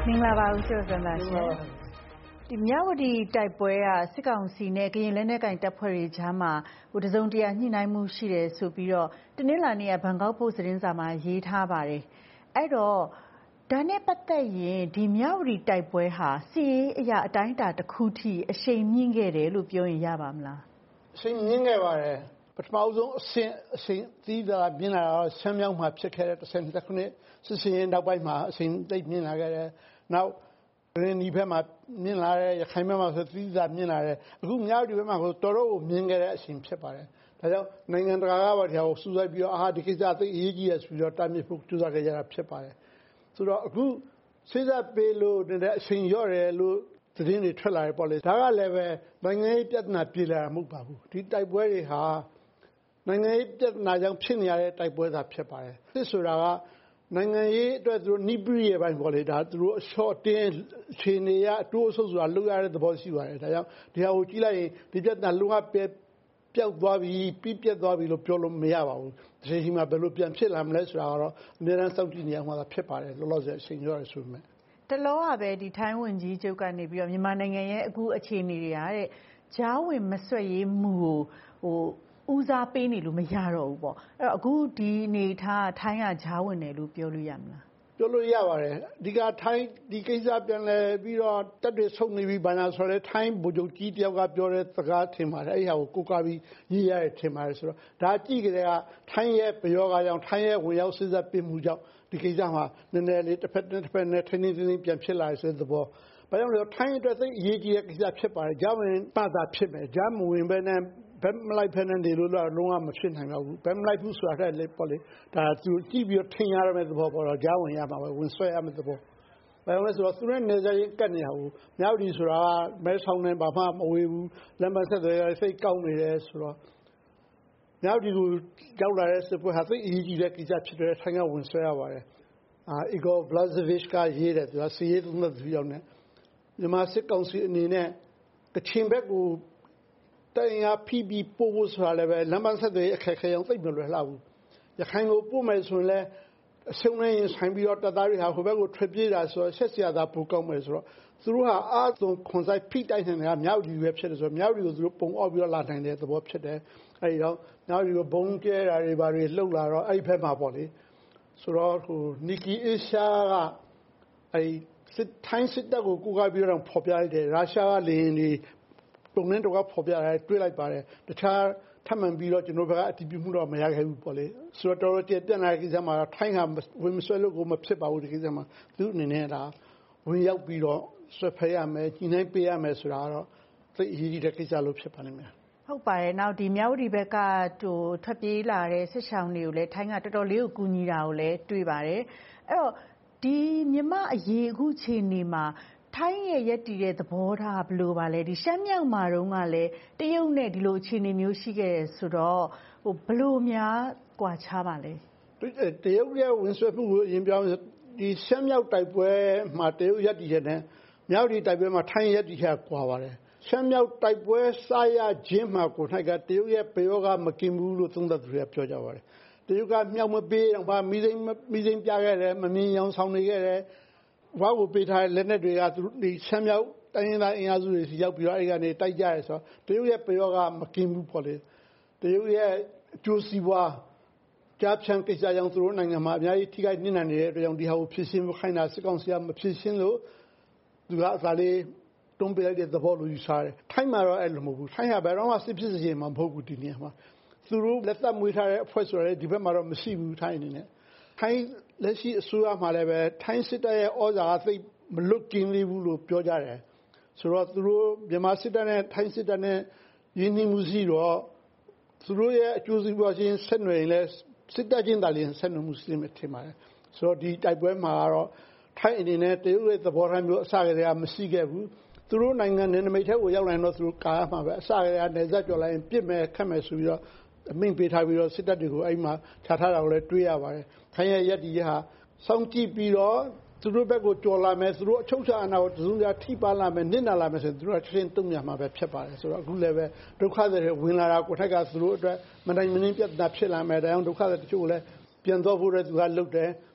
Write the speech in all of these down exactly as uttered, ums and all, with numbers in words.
မင်္ဂလာပါဦးကျော်စံပါရှင်ဒီမြဝတီတိုက်ပွဲကစစ်ကောင်စီနဲ့ကရင်လက်နက်ကိုင်တပ်ဖွဲ့တွေကြားမှာဟိုတစုံတရာညှိနှိုင်းမှုရှိတယ်ဆိုပြီးတော့တနင်္လာနေ့ကဘန်ကောက်ပို့သတင်းစာမှာရေးထားပါတယ်အဲ့တော့ဒါနဲ့ပတ်သက်ရင်ဒီမြဝတီတိုက်ပွဲဟာစီးရေးအရာအတိုင်းအတာတစ်ခုထိအရှိန်မြင့်ခဲ့တယ်လို့ပြောရင်ရပါမလားအရှိန်မြင့်ခဲ့ပါတယ်ပထမဆုံးအဆင့်အရှိန်သီးတာမြင့်လာတော့ဆမ်းမြောက်မှာဖြစ်ခဲ့တဲ့တစ်ဆယ်နှစ်ခုနှစ်စစ်စင်ရေးနောက်ပိုင်းမှာအရှိန်သိပ်မြင့်လာခဲ့တယ်နောက်ရင်းဒီဘက်မှာမြင့်လာတဲ့ရခိုင်ဘက်မှာဆိုသီးတာမြင့်လာတယ်အခုမြဝတီဘက်မှာကိုတော်တော်ကိုမြင့်ခဲ့တဲ့အရှိန်ဖြစ်ပါတယ်ဒါကြောင့်နိုင်ငံတကာကပါတရားကိုစူးစိုက်ပြီးတော့အာဒီကိစ္စသိအရေးကြီးရဆိုပြီးတော့တာမြစ်ဖို့ကြိုးစားခဲ့ကြတာဖြစ်ပါတယ်ဆိုတော့အခုစိစပ်ပေးလို့တဲ့အရှိန်ရော့တယ်လို့သတင်းတွေထွက်လာတယ်ပေါ့လေဒါကလည်းပဲနိုင်ငံရေးပြဿနာပြေလာမှာမဟုတ်ပါဘူးဒီတိုက်ပွဲတွေဟာနိုင်ငံရေးပြဿနာကြောင့်ဖြစ်နေရတဲ့တိုက်ပွဲသာဖြစ်ပါတယ်စစ်ဆိုတာကနိုင်ငံရေးအတွက်သူတို့နိပရိယေပိုင်းပေါ့လေဒါသူတို့အလျှော့တင်းခြေနေရအတိုးအဆုပ်ဆိုတာလုပ်ရတဲ့သဘောရှိပါတယ်ဒါကြောင့်ဒီဟာကိုကြည့်လိုက်ရင်ဒီပြဿနာလုံးဝပြပျောက်သွားပြီပြည့်ပြတ်သွားပြီလို့ပြောလို့မရပါဘူးဒီချိန်မှာဘယ်လိုပြန်ဖြစ်လာမလဲဆိုတာကတော့အများအားစောင့်ကြည့်နေအောင်မှာဖြစ်ပါတယ်လောလောဆယ်အချိန်ရောရဆိုပေမဲ့တလောကပဲဒီထိုင်းဝန်ကြီးချုပ်ကနေပြီးတော့မြန်မာနိုင်ငံရဲ့အခုအခြေအနေတွေဟာတဲ့ဂျားဝင်မဆွတ်ရေးမှုကိုဟိုဦးစားပေးနေလို့မရတော့ဘူးပေါ့အဲ့တော့အခုဒီအနေထားထိုင်းကဂျားဝင်တယ်လို့ပြောလို့ရမလားပြောလို့ရပါတယ်ဒီကထိုင်းဒီကိစ္စပြန်လဲပြီးတော့တက်တွေဆုတ်နေပြီဘာသာဆိုလဲထိုင်းဗိုလ်ချုပ်ကြီးတယောက်ကပြောတဲ့စကားထင်ပါတယ်အဲ့ဟာကိုကိုးကားပြီးရေးရတဲ့ထင်ပါတယ်ဆိုတော့ဒါကြည့်ကြတဲ့ကထိုင်းရဲ့ဘယောဂကြောင့်ထိုင်းရဲ့ဝင်ရောက်စစ်ဆက်ပေးမှုကြောင့်ဒီကိစ္စမှာနည်းနည်းလေးတစ်ဖက်တစ်ဖက်နဲ့ထင်းထင်းထင်းပြန်ဖြစ်လာတဲ့သဘောဘာကြောင့်လဲထိုင်းအတွက်သိအရေးကြီးတဲ့ကိစ္စဖြစ်ပါတယ်ဂျာဝင်ပတ်တာဖြစ်မယ်ဂျာမဝင်ပဲနဲ့ဘယ်မလိုက်ဖက်နဲ့နေလို့တော့လုံးဝမဖြစ်နိုင်ပါဘူးဘယ်မလိုက်ဘူးဆိုတာလည်းပေါ့လေဒါသူကြည့်ပြီးထင်ရတဲ့သဘောပေါ်တော့ကြားဝင်ရမှာပဲဝင်ဆွဲရမယ့်သဘောဘာလို့လဲဆိုတော့သူနဲ့နေစားရင်ကတ်နေတာဘူးမြောက်ဒီဆိုတာမဲဆောင်နေဘာမှမဝေးဘူးလက်မဆက်တွေစိတ်ကောင်းနေတယ်ဆိုတော့မြောက်ဒီကိုရောက်လာတဲ့စစ်ပွဲဟာသိအရေးကြီးတဲ့ကိစ္စဖြစ်တယ်ထိုင်ကဝင်ဆွဲရပါတယ်အာအီဂိုဗလာဇဗစ်ကရေးတယ်သူကစီးရေးသုံးသူရောက်နေမြန်မာစစ်ကောင်စီအနေနဲ့ကချင်ဘက်ကိုတရားဖိပြီးပို့ဖို့ဆိုတာလည်းပဲလမ်းမဆက်တွေအခက်ခဲအောင်သိပ်မလွယ်လှဘူးရခိုင်ကိုပို့မယ်ဆိုရင်လည်းအဆုံးနဲ့ရင်ဆိုင်ပြီးတော့တပ်သားတွေဟာဟိုဘက်ကိုထွက်ပြေးတာဆိုတော့ဆက်စရာသာပိုကောင်းမယ်ဆိုတော့သူတို့ဟာအားသွန်ခွန်ဆိုင်ဖိတိုက်နေတာမြောက်ဒီပဲဖြစ်တယ်ဆိုတော့မြောက်ဒီကိုသူတို့ပုံအောက်ပြီးတော့လာနိုင်တဲ့သဘောဖြစ်တယ်အဲဒီတော့မြောက်ဒီကိုဘုံကျဲတာတွေဘာတွေလှုပ်လာတော့အဲ့ဒီဘက်မှာပေါ့လေဆိုတော့ဟိုနီကီအေရှားကအဲဒီစစ်ထိုင်းစစ်တပ်ကိုကိုးကားပြီးတော့ဖော်ပြလိုက်တယ်ရုရှားကလေရင်တွေပုံနဲ့တော့ဖော်ပြရတယ်တွေးလိုက်ပါတယ်တခြားထပ်မံပြီးတော့ကျွန်တော်ဘက်ကအတည်ပြုမှုတော့မရခဲ့ဘူးပေါ့လေဆိုတော့တော်တော်တည့်တက်လာတဲ့ကိစ္စမှာထိုင်းကဝင်မဆွဲလို့ကိုမဖြစ်ပါဘူးဒီကိစ္စမှာသူအနေနဲ့ဒါဝင်ရောက်ပြီးတော့ဆွဲဖက်ရမယ်ကြီးနှိုင်းပေးရမယ်ဆိုတာတော့သိအရေးကြီးတဲ့ကိစ္စလို့ဖြစ်ပါလိမ့်မယ်ဟုတ်ပါတယ်နောက်ဒီမြောက်ဒီဘက်ကဟိုထွက်ပြေးလာတဲ့စစ်ဆောင်တွေကိုလည်းထိုင်းကတော်တော်လေးကိုကူညီတာကိုလည်းတွေ့ပါတယ်အဲ့တော့ဒီမြမအရေးအခုချိန်နေမှာထိုင်းရဲ့ရက်တည်တဲ့သဘောထားဘယ်လိုပါလဲဒီရှမ်းမြောက်မှာတုန်းကလည်းတရုတ်နဲ့ဒီလိုအခြေအနေမျိုးရှိခဲ့တယ်ဆိုတော့ဟိုဘယ်လိုများကွာခြားပါလဲတရုတ်ရဲ့ဝင်ဆွဲမှုကိုအရင်ပြောင်းဒီရှမ်းမြောက်တိုက်ပွဲမှာတရုတ်ရက်တည်တဲ့မြောက်ဒီတိုက်ပွဲမှာထိုင်းရက်တည်ချကွာပါတယ်ရှမ်းမြောက်တိုက်ပွဲစားရခြင်းမှာကိုထိုက်ကတရုတ်ရဲ့ပယောကမကင်ဘူးလို့သုံးသပ်သူတွေကပြောကြပါတယ်တရုတ်ကမြောက်မပေးတော့ဘာမိစိမ့်မိစိမ့်ပြခဲ့တယ်မမြင်ရောင်ဆောင်နေခဲ့တယ်ဘာကိုပေးထားတဲ့လက်နက်တွေကသူဒီဆမ်းမြောက်တိုင်းရင်းသားအင်အားစုတွေစီရောက်ပြီးတော့အဲ့ဒီကနေတိုက်ကြရဲဆိုတော့တရုတ်ရဲ့ပယောကမကင်းဘူးပေါ့လေတရုတ်ရဲ့အကျိုးစီးပွားကြားဖြန့်ကိစ္စကြောင့်သူတို့နိုင်ငံမှာအများကြီးထိခိုက်နစ်နာနေတဲ့အတွက်ကြောင့်ဒီဟာကိုဖြစ်ရှင်းခိုင်းတာစစ်ကောင်စီကမဖြစ်ရှင်းလို့သူကအစားလေးတွန်းပေးလိုက်တဲ့သဘောလိုယူဆတယ်ထိုင်းမှာတော့အဲ့လိုမဟုတ်ဘူးထိုင်းကဘယ်တော့မှစစ်ဖြစ်စေမှာမဟုတ်ဘူးဒီနေရာမှာသူတို့လက်သက်မွေးထားတဲ့အဖွဲ့ဆိုရဲဒီဘက်မှာတော့မရှိဘူးထိုင်းအနေနဲ့ထိုင်းလက်ရှိအစိုးရမှာလည်းပဲထိုင်းစစ်တပ်ရဲ့ဩဇာကသိမလွတ်ကင်းသေးဘူးလို့ပြောကြတယ်ဆိုတော့သူတို့မြန်မာစစ်တပ်နဲ့ထိုင်းစစ်တပ်နဲ့ရင်းနှီးမှုရှိတော့သူတို့ရဲ့အကျိုးစီးပွားချင်းဆက်နွယ်ရင်လည်းစစ်တပ်ချင်းတာလျင်ဆက်နွယ်မှုရှိမယ်ထင်ပါတယ်ဆိုတော့ဒီတိုက်ပွဲမှာတော့ထိုင်းအနေနဲ့တရုတ်ရဲ့သဘောထားမျိုးအစကတည်းကမရှိခဲ့ဘူးသူတို့နိုင်ငံနယ်နိမိတ်ထဲကိုရောက်လာတော့သူတို့ကာရမှာပဲအစကတည်းကနေဆက်ကြော်လိုက်ရင်ပြစ်မယ်ခတ်မယ်ဆိုပြီးတော့အမိန့်ပေးထားပြီးတော့စစ်တပ်တွေကိုအဲ့မှာခြာထားတာကိုလည်းတွေးရပါတယ်ထိုင်းရဲ့ရက်ဒီဟာစောင့်ကြည့်ပြီးတော့သူတို့ဘက်ကိုကြော်လာမယ်သူတို့အချုပ်ချာအနာကိုတစုံတရာထိပါလာမယ်နစ်နာလာမယ်ဆိုရင်သူတို့ကချင်းတုံ့ပြန်မှာပဲဖြစ်ပါတယ်ဆိုတော့အခုလည်းပဲဒုက္ခတွေဝင်လာတာကိုထိုက်ကသူတို့အတွက်မနိုင်မနှင်းပြဿနာဖြစ်လာမယ်ဒါကြောင့်ဒုက္ခတွေတချို့လည်းပြန်တော့ဖို့လည်းသူကလုပ်တယ်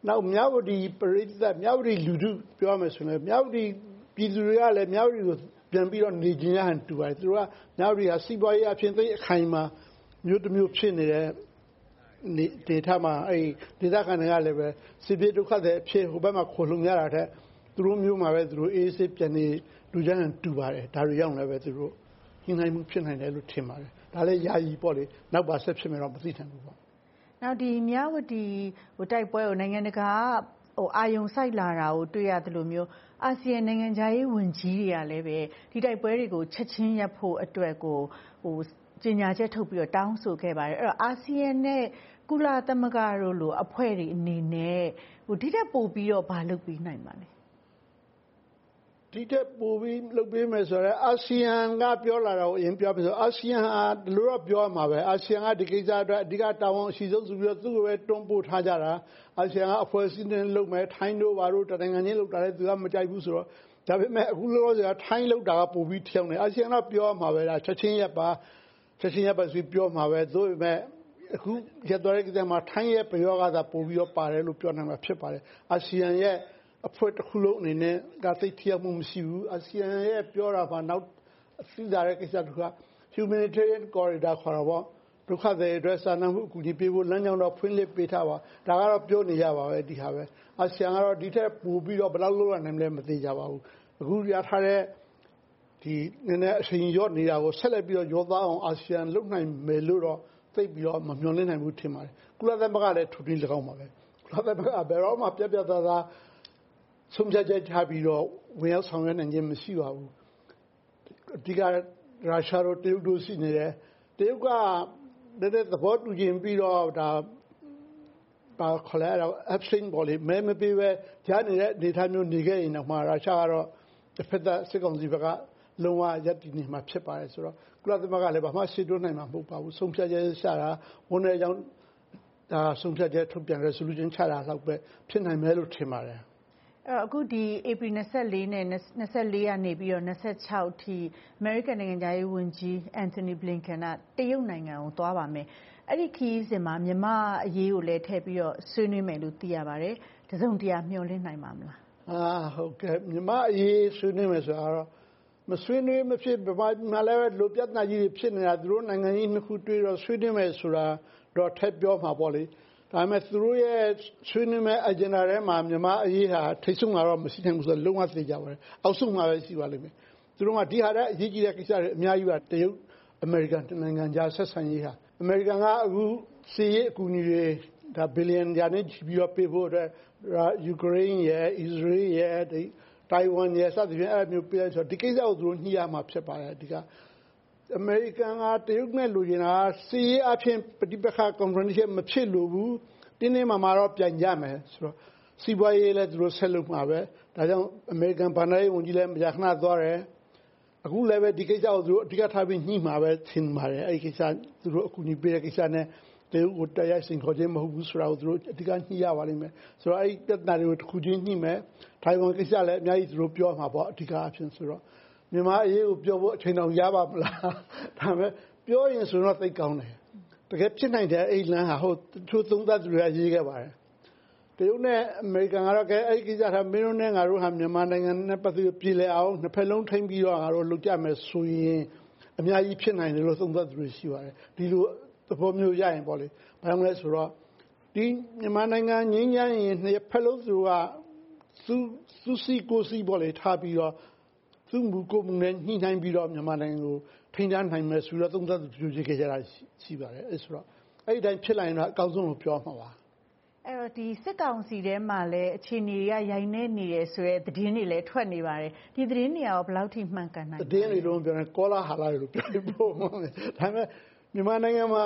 နောက်မြဝတီပရိသတ်မြဝတီလူထုပြောမယ်ဆိုရင်မြဝတီပြည်သူတွေကလည်းမြဝတီကိုပြန်ပြီးတော့နေကျင်ရဟန်တူပါတယ်သူတို့ကမြဝတီကစီးပွားရေးအဖြစ်သိအခိုင်မှာမျိုးတစ်မျိုးဖြစ်နေတဲ့ဒေသမှာအဲ့ဒေသခံတွေကလည်းပဲစစ်ပြေးဒုက္ခတွေအဖြစ်ဟိုဘက်မှာခိုလုံရတာတဲ့သူတို့မျိုးမှာပဲသူတို့အေးဆေးပြန်နေလူချမ်းတူပါတယ်ဒါတွေရောက်လည်းပဲသူတို့ညှိနှိုင်းမှုဖြစ်နိုင်တယ်လို့ထင်ပါတယ်ဒါလည်းယာယီပေါ့လေနောက်ပါဆက်ဖြစ်မယ်တော့မသိနိုင်ဘူးပေါ့နောက်ဒီမြဝတီဟိုတိုက်ပွဲကိုနိုင်ငံတကာဟိုအာယုံစိုက်လာတာကိုတွေ့ရတယ်လို့မျိုးအာဆီယံနိုင်ငံသားရေးဝန်ကြီးတွေကလည်းပဲဒီတိုက်ပွဲတွေကိုချက်ချင်းရပ်ဖို့အတွက်ကိုဟိုကြေညာချက်ထုတ်ပြီးတော့တောင်းဆိုခဲ့ပါတယ်အဲ့တော့အာဆီယံနဲ့ကုလသမဂ္ဂတို့လိုအဖွဲ့တွေအနေနဲ့ဟိုဒီတက်ပို့ပြီးတော့ဘာလုပ်ပြီးနိုင်ပါလဲဒီတက်ပို့ပြီးလုပ်ပေးမယ်ဆိုတော့အာဆီယံကပြောလာတာကိုအရင်ပြောပြီးဆိုအာဆီယံဟာဒီလိုတော့ပြောမှာပဲအာဆီယံကဒီကိစ္စအတွက်အဓိကတာဝန်အရှိဆုံးဆိုပြီးတော့သူ့ကိုပဲတွန်းပို့ထားကြတာအာဆီယံကအဖွဲ့အစည်းနဲ့လုပ်မယ်ထိုင်းတို့ဘာတို့တနိုင်ငံချင်းလုပ်တာလည်းသူကမကြိုက်ဘူးဆိုတော့ဒါပေမဲ့အခုလောလောဆယ်ကထိုင်းလုပ်တာကပိုပြီးထောင်နေအာဆီယံကပြောမှာပဲဒါချက်ချင်းရပ်ပါချက်ချင်းရပ်ပါဆိုပြောမှာပဲသို့ပေမဲ့အခုရတဲ့ကိစ္စမှာထိုင်းရဲ့ပြောကသာပို့ပြီးတော့ပါတယ်လို့ပြောနိုင်မှာဖြစ်ပါတယ်အာဆီယံရဲ့အဖွဲ့တစ်ခုလုံးအနေနဲ့ကသိထျက်မှုမရှိဘူးအာဆီယံရဲ့ပြောတာကနောက်အစည်းအဝေးကိစ္စတွေက humanitarian corridor ခေါ်တာပေါ့ဒုက္ခသည်တွေစာနာမှုအကူအညီပေးဖို့လမ်းကြောင်းတော့ဖွင့်လှစ်ပေးထားပါဒါကတော့ပြောနေရပါပဲဒီဟာပဲအာဆီယံကတော့ဒီထက်ပိုပြီးတော့ဘယ်လောက်လုပ်ရနိုင်မလဲမသိကြပါဘူးအခုရထားတဲ့ဒီနည်းနည်းအချိန်ရော့နေတာကိုဆက်လက်ပြီးတော့ရောသားအောင်အာဆီယံလုပ်နိုင်မယ်လို့တော့သိပြီးတော့မမျှော်လင့်နိုင်ဘူးထင်ပါတယ်ကုလသမဂ္ဂလည်းထူထူ၎င်းပါပဲကုလသမဂ္ဂဘယ်တော့မှပြပြသားသားဆုံးဖြတ်ချက်ချပြီးတော့ဝင်ရောက်ဆောင်ရွက်နိုင်ခြင်းမရှိပါဘူးအဓိကရုရှားတို့တရုတ်တို့ရှိနေတယ်တရုတ်ကတဲ့သဘောတူခြင်းပြီးတော့ဒါပါခေါ်လာတော့ abstain ပေါ်လေမဲမပေးပဲကြားနေတဲ့ဒေသမျိုးနေခဲ့ရင်တော့မှရုရှားကတော့တစ်ဖက်သက်စစ်ကောင်စီဘက်ကလုံးဝရပ်တည်နေမှာဖြစ်ပါတယ်ဆိုတော့ကုလသမဂ္ဂလည်းဘာမှရှေ့တိုးနိုင်မှာမဟုတ်ပါဘူးဆုံးဖြတ်ချက်ချတာဝန်ထဲကြောင့်ဒါဆုံးဖြတ်ချက်ထုတ်ပြန် resolution ချတာတော့ပဲဖြစ်နိုင်မယ်လို့ထင်ပါတယ်အဲ့တော့အခုဒီဧပြီ၂၄နဲ့၂၄ကနေပြီးတော့၂၆အထိအမေရိကန်နိုင်ငံသားရေးဝန်ကြီးအန်တိုနီဘလင်ကန်ကတရုတ်နိုင်ငံကိုသွားပါမယ်အဲ့ဒီခရီးစဉ်မှာမြန်မာအရေးကိုလည်းထည့်ပြီးတော့ဆွေးနွေးမယ်လို့သိရပါတယ်တစုံတရာမျှော်လင့်နိုင်ပါမလားအာဟုတ်ကဲ့မြန်မာအရေးဆွေးနွေးမယ်ဆိုတော့မဆွေးနွေးမဖြစ်ဗမာလည်းလိုပြဿနာကြီးတွေဖြစ်နေတာသူတို့နိုင်ငံကြီးနှစ်ခုတွေ့တော့ဆွေးနွေးမယ်ဆိုတာတော့ထည့်ပြောမှာပေါ့လေဒါပေမဲ့သူတို့ရဲ့ဆွေးနွေးမဲ့ agenda ထဲမှာမြန်မာအရေးဟာထိတ်ဆုံးမှာတော့မရှိနိုင်ဘူးဆိုတော့လုံးဝသိကြပါတယ်အောက်ဆုံးမှာပဲရှိပါလိမ့်မယ်သူတို့ကဒီဟာတဲ့အရေးကြီးတဲ့ကိစ္စတွေအများကြီးပါတရုတ်အမေရိကန်နိုင်ငံကြားဆက်ဆံရေးဟာအမေရိကန်ကအခုစီးရေးအကူအညီတွေဒါဘီလီယံရာနဲ့ချီပြီးတော့ပေးဖို့အတွက်ယူကရိန်းရဲ့အစ္စရေးရဲ့တိုင်ဝမ်ရဲ့စသဖြင့်အဲ့မျိုးပြဆိုဒီကိစ္စကိုသူတို့ညှိရမှာဖြစ်ပါတယ်ဒီကအမေရိကန်ကတရုတ်နဲ့လူကျင်တာစီးရေးအဖြစ်ပဋိပက္ခ confrontation မဖြစ်လို့ဘူးတင်းတင်းမာမာတော့ပြန်ကြမယ်ဆိုတော့စီးပွားရေးလည်းသူတို့ဆက်လုပ်မှာပဲဒါကြောင့်အမေရိကန်ဗန်ဒါရေးဝန်ကြီးလည်းမကြာခဏသွားတယ်အခုလည်းပဲဒီကိစ္စကိုသူတို့အဓိကထားပြီးညှိမှာပဲထင်ပါတယ်အဲ့ဒီကိစ္စသူတို့အကူအညီပေးတဲ့ကိစ္စနဲ့တရုတ်ကိုတရားစင်ခေါ်ခြင်းမဟုတ်ဘူးဆိုတာကိုသူတို့အဓိကညှိရပါလိမ့်မယ်ဆိုတော့အဲ့ဒီပြဿနာတွေကိုတစ်ခုချင်းညှိမယ်ထိုင်ဝမ်ကိစ္စလည်းအများကြီးသူတို့ပြောမှာပေါ့အဓိကအဖြစ်ဆိုတော့မြန်မာအရေးကိုပြောဖို့အချိန်တောင်ရပါမလားဒါပေမဲ့ပြောရင်ဆိုတော့သိကောင်းတယ်တကယ်ဖြစ်နိုင်တဲ့အဲ့လမ်းဟာဟုတ်သူသုံးသပ်သူတွေကရေးခဲ့ပါတယ်တရုတ်နဲ့အမေရိကန်ကတော့ကဲအဲ့ဒီကိစ္စကမင်းတို့နဲ့ငါတို့ဟာမြန်မာနိုင်ငံနဲ့ပတ်သက်ပြီးပြည်လဲအောင်နှစ်ဖက်လုံးထိမ့်ပြီးတော့ငါတို့လုပ်ကြမယ်ဆိုရင်အများကြီးဖြစ်နိုင်တယ်လို့သုံးသပ်သူတွေရှိပါတယ်ဒီလိုသဘောမျိုးရရင်ပေါ့လေဘာလို့လဲဆိုတော့ဒီမြန်မာနိုင်ငံငင်းညမ်းရင်နှစ်ဖက်လုံးသူကသူသူစီကိုစီပေါ့လေထားပြီးတော့သူ့မူကိုမှုနဲ့ညှိနှိုင်းပြီးတော့မြန်မာနိုင်ငံကိုထိန်းထားနိုင်မယ်ဆိုတော့သုံးသပ်သူပြုကြခဲ့ကြတာရှိပါတယ်အဲဆိုတော့အဲ့ဒီတိုင်းဖြစ်လာရင်တော့အကောင်းဆုံးလို့ပြောမှာပါအဲ့တော့ဒီစစ်ကောင်စီထဲမှာလည်းအခြေအနေတွေကရိုင်နေနေတယ်ဆိုရဲသတင်းတွေလည်းထွက်နေပါတယ်ဒီသတင်းတွေရောဘယ်လောက်ထိမှန်ကန်နိုင်လဲသတင်းတွေလုံးပြောနေကောလာဟာလာလို့ပြောလို့ပို့မှာဒါပေမဲ့မြန်မာနိုင်ငံမှာ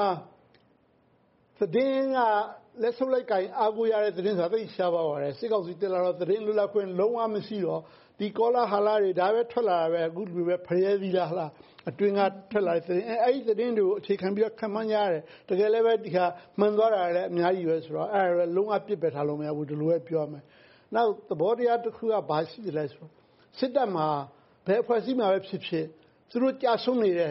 သတင်းကလက်ဆုပ်လိုက်ကင်အားကိုးရတဲ့သတင်းဆိုတာသိရှားပါပါတယ်စစ်ကောင်စီတက်လာတော့သတင်းလွတ်လပ်ခွင့်လုံးဝမရှိတော့ဒီကောလာဟာလာတွေဒါပဲထွက်လာတာပဲအခုလူပဲဖရဲသီးလားလားအတွင်းကထွက်လာတဲ့သတင်းအဲအဲ့ဒီသတင်းတွေကိုအခြေခံပြီးတော့ခံမှန်းရတယ်တကယ်လည်းပဲဒီဟာမှန်သွားတာလည်းအများကြီးပဲဆိုတော့အဲဒါလုံးဝပြစ်ပယ်ထားလို့မရဘူးဒီလိုပဲပြောမယ်နောက်သဘောတရားတစ်ခုကဘာရှိတယ်လဲဆိုစစ်တပ်မှာဘယ်အဖွဲ့အစည်းမှာပဲဖြစ်ဖြစ်သူတို့ကြာဆုံးနေတယ်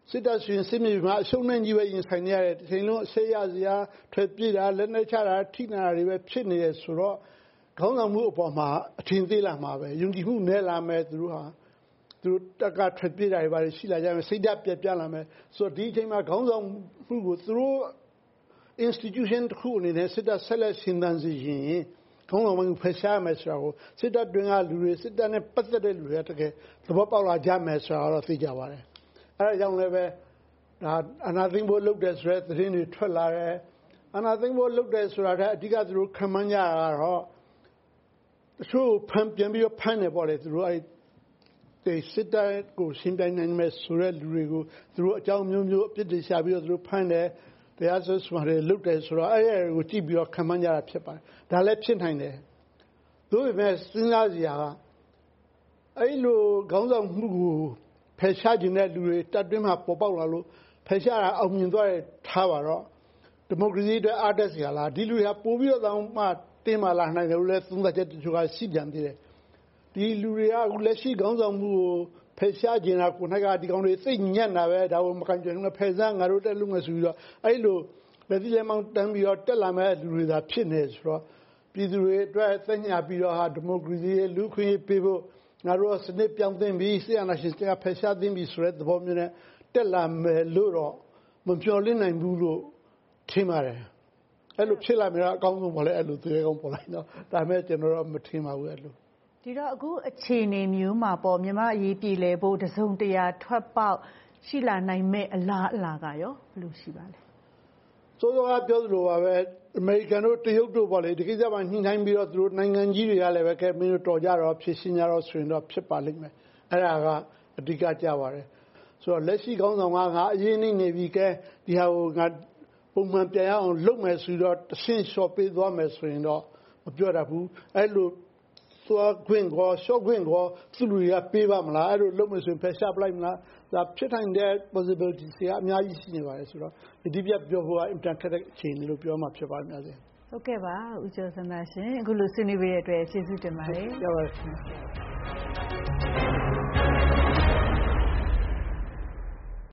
စစ်တပ်ဆိုရင်စစ်မြေပြင်မှာအရှုံးနဲ့ကြီးပဲရင်ဆိုင်နေရတယ်ဒီချိန်လုံးအဆေးရစရာထွက်ပြေးတာလက်နဲ့ချတာထိနာတာတွေပဲဖြစ်နေတယ်ဆိုတော့ခေါင်းဆောင်မှုအပေါ်မှာအထင်သေးလာမှာပဲယုံကြည်မှုနဲ့လာမယ်သူတို့ဟာသူတို့တက်ကထွက်ပြေးတာတွေပါရှိလာကြမယ်စိတ်ဓာတ်ပြက်ပြလာမယ်ဆိုတော့ဒီအချိန်မှာခေါင်းဆောင်မှုကိုသူတို့ institution တစ်ခုအနေနဲ့စစ်တပ်ဆက်လက်ရှင်းသန်းစီရင်ခေါင်းဆောင်မှုဖယ်ရှားမယ်ဆိုတာကိုစစ်တပ်တွင်ကလူတွေစစ်တပ်နဲ့ပတ်သက်တဲ့လူတွေတကယ်သဘောပေါက်လာကြမယ်ဆိုတာတော့သိကြပါတယ်အဲဒါကြောင့်လည်းပဲဒါအနာသိမ့်ဖို့လုပ်တယ်ဆိုတဲ့သတင်းတွေထွက်လာတယ်အနာသိမ့်ဖို့လုပ်တယ်ဆိုတာကအဓိကသူတို့ခံမှန်းကြတာကတော့တချို့ဖမ်းပြန်ပြီးတော့ဖမ်းတယ်ပေါ့လေသူတို့အဲဒီစစ်တပ်ကိုရှင်းပြနိုင်မယ်ဆိုတဲ့လူတွေကိုသူတို့အကြောင်းမျိုးမျိုးအပြစ်တွေရှာပြီးတော့သူတို့ဖမ်းတယ်တရားစွဲဆိုတယ်လုပ်တယ်ဆိုတော့အဲ့ဒါကိုကြည့်ပြီးတော့ခံမှန်းကြတာဖြစ်ပါတယ်ဒါလည်းဖြစ်နိုင်တယ်သို့ပေမဲ့စဉ်းစားစရာကအဲ့လိုခေါင်းဆောင်မှုကိုဖယ်ရှားခြင်းတဲ့လူတွေတပ်တွင်းမှာပေါ်ပေါက်လာလို့ဖယ်ရှားတာအောင်မြင်သွားတဲ့ထားပါတော့ဒီမိုကရေစီအတွက်အားတက်စရာလားဒီလူတွေဟာပို့ပြီးတော့တောင်မှတင်းမာလာနိုင်တယ်လို့လည်းသုံးသပ်ချက်တချို့ကရှိပြန်သေးတယ်ဒီလူတွေကအခုလက်ရှိခေါင်းဆောင်မှုကိုဖယ်ရှားခြင်းတာကိုနိုင်ကဒီကောင်တွေသိညံ့တာပဲဒါကိုမကန်ကြဘူးဖယ်စမ်းငါတို့တက်လို့ငါဆိုပြီးတော့အဲ့လိုလက်တိလက်မောင်းတန်းပြီးတော့တက်လာမဲ့လူတွေသာဖြစ်နေဆိုတော့ပြည်သူတွေအတွက်သိညာပြီးတော့ဟာဒီမိုကရေစီလူခွင့်ရေးပေးဖို့ငါတို့စနစ်ပြောင်းသိမ်းပြီးဆီယနာရှင်တွေကဖယ်ရှားသိမ်းပြီးဆိုတဲ့သဘောမျိုးနဲ့တက်လာမယ်လို့တော့မပြောလင်းနိုင်ဘူးလို့ထင်ပါတယ်အဲ့လိုဖြစ်လာမြင်တော့အကောင်းဆုံးပေါ့လေအဲ့လိုသူရဲကောင်းပေါ်လိုက်တော့ဒါပေမဲ့ကျွန်တော်တော့မထင်ပါဘူးအဲ့လိုဒီတော့အခုအခြေအနေမျိုးမှာပေါ့မြန်မာအရေးပြည်လဲဖို့တစုံတရာထွက်ပေါက်ရှိလာနိုင်မဲ့အလားအလာကရောဘယ်လိုရှိပါလဲစိုးစောကပြောသလိုပါပဲအမေရိကန်တို့တရုတ်တို့ပေါ့လေဒီကိစ္စမှာညှိနှိုင်းပြီးတော့သူတို့နိုင်ငံကြီးတွေကလည်းပဲကဲမင်းတို့တော်ကြတော့ဖြစ်ရှင်းကြတော့ဆိုရင်တော့ဖြစ်ပါလိမ့်မယ်အဲ့ဒါကအဓိကကြပါတယ်ဆိုတော့လက်ရှိကောင်းဆောင်ကငါအရင်နေနေပြီကဲဒီဟာကိုငါပုံမှန်ပြန်ရအောင်လုပ်မယ်ဆိုတော့တဆင့်လျှော့ပေးသွားမယ်ဆိုရင်တော့မပြောတတ်ဘူးအဲ့လိုသွားခွင့်ကောရှော့ခွင့်ကောသူလူတွေကပေးပါမလားအဲ့လိုလုပ်မယ်ဆိုရင်ဖယ်ရှားပလိုက်မလားဒါဖြစ်နိုင်တဲ့ possibility တွေအများကြီးရှိနေပါတယ်ဆိုတော့ဒီပြပြောဖို့က internet တဲ့အခြေအနေလို့ပြောမှဖြစ်ပါများစေဟုတ်ကဲ့ပါဦးကျော်စန္ဒာရှင်အခုလိုဆွေးနွေးပေးတဲ့အတွက်ကျေးဇူးတင်ပါတယ်ရပါတယ်